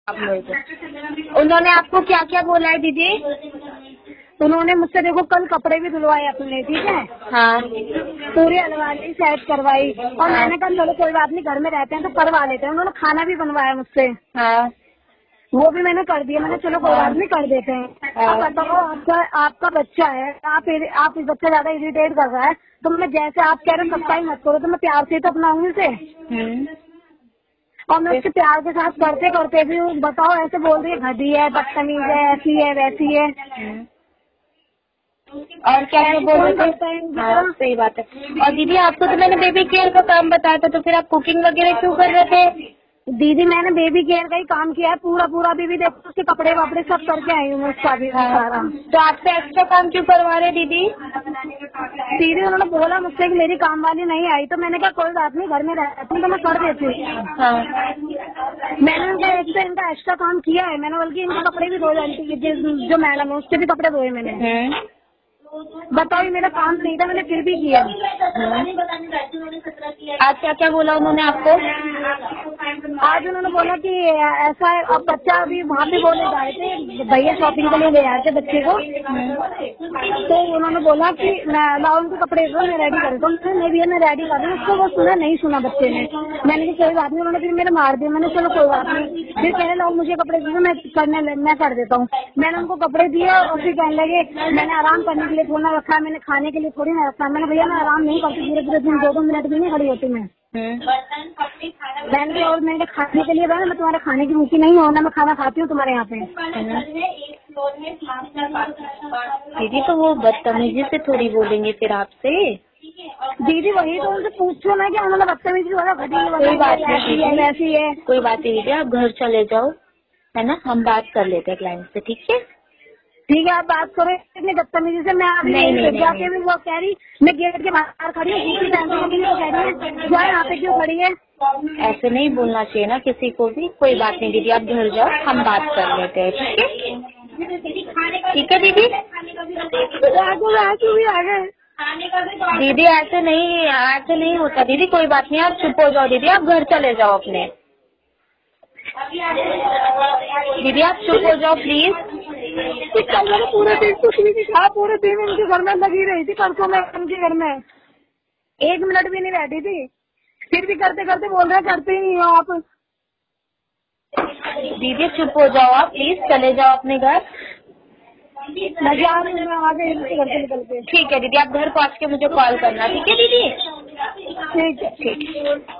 आप मेरे को उन्होंने आपको क्या क्या बोला है दीदी? उन्होंने मुझसे देखो कल कपड़े भी धुलवाए अपने, ठीक है, हाँ पूरी अलमारी सेट करवाई और मैंने कहा चलो कोई बात नहीं, घर में रहते हैं तो करवा लेते हैं। उन्होंने खाना भी बनवाया मुझसे, हाँ वो भी मैंने कर दिया। मैंने चलो कोई बात नहीं, कर देते हैं। अब बताओ, आपका बच्चा है, आप इस बच्चा ज्यादा इरिटेट कर रहा है, तो मैं जैसे आप कह रहे सबका ही मत करो, तो मैं प्यार से ही तो अपनाऊंगी उसे। और मैं उसके प्यार के साथ करते करते भी बताओ ऐसे बोल रही है घटी है, बदतमीज है, ऐसी है वैसी है। और क्या क्या बोल रहे थे? हाँ सही बात है। और दीदी आपको तो मैंने बेबी केयर का काम बताया था, तो फिर आप कुकिंग वगैरह क्यों कर रहे थे? दीदी मैंने बेबी केयर का ही काम किया है पूरा पूरा। अभी देखो उसके कपड़े वपड़े सब करके आई हूँ मैं उसका भी सारा। तो आपसे एक्स्ट्रा काम क्यों करवा रहे दीदी? दीदी उन्होंने बोला मुझसे कि मेरी काम वाली नहीं आई, तो मैंने कहा कोई बात नहीं, घर में रहती हूँ तो मैं कर देती हूँ। हाँ मैंने उनका एक से इनका एक्स्ट्रा काम किया है मैंने, बल्कि इनके कपड़े भी धोए आंटी जो मैडम है उसके भी कपड़े धोए मैंने। बताओ ये मेरा काम नहीं था, मैंने फिर भी किया। आज क्या क्या बोला उन्होंने आपको? आज उन्होंने बोला कि ऐसा है, अब बच्चा अभी वहाँ पे बोले जा रहे थे, भैया शॉपिंग के लिए ले आए थे बच्चे को, तो उन्होंने बोला कि मैं लाओ उनके कपड़े दो मैं रेडी कर दूँ। नहीं भैया मैं रेडी कर दूँ, उसको वो सुना नहीं सुना बच्चे ने। मैंने कहा कोई बात नहीं, उन्होंने फिर मेरे मार दिया। मैंने चलो कोई बात नहीं, फिर कहने लाओ मुझे कपड़े दे दो मैं कर देता हूँ। मैंने उनको कपड़े दिए और फिर कहने लगे मैंने आराम करने के लिए थोड़ा रखा है, मैंने खाने के लिए थोड़ी ना रखा। मैंने भैया मैं आराम नहीं करती पूरे पूरे दिन, 2-2 मिनट भी नहीं खड़ी होती मैं। मैंने और मैंने खाने के लिए मैं तुम्हारे खाने की भूखी नहीं हूँ ना, मैं खाना खाती हूँ तुम्हारे यहाँ पे। दीदी तो वो बदतमीजी से थोड़ी बोलेंगे फिर आपसे। दीदी वही तो उनसे पूछो ना कि उन्होंने बदतमीजी वाला घटी कोई बात नहीं ऐसी है वैसी है। कोई बात नहीं दीदी, आप घर चले जाओ, है ना, हम बात कर लेते हैं क्लाइंट से, ठीक है? ठीक है आप बात करो इतनी बदतमीजी से। मैं अभी नहीं जाके भी वो कह रही मैं गेट के बाहर खड़ी हूँ, दूसरी फैमिली के लिए तो कह रही है जो है यहाँ पे क्यों खड़ी है। ऐसे नहीं बोलना चाहिए ना किसी को भी। कोई बात नहीं दीदी, आप घर जाओ, हम बात कर लेते हैं, ठीक है? ठीक है दीदी। राजू भी आ गए। दीदी ऐसे नहीं होता दीदी, कोई बात नहीं, आप चुप हो जाओ दीदी, आप घर चले जाओ अपने। दीदी आप चुप हो जाओ प्लीज। कल मैंने पूरे दिन कुछ भी नहीं खा, पूरे दिन उनके घर में लगी रही थी। परसों मैं उनके घर में 1 मिनट भी नहीं बैठी थी, फिर भी करते करते बोल रहे करते ही नहीं हो आप। दीदी चुप हो जाओ आप प्लीज, चले जाओ अपने घर। मैं जा रही हूँ, मैं आ गई उनके घर से निकल के। ठीक है दीदी, आप घर पहुँच के मुझे कॉल करना, ठीक है दीदी? ठीक है।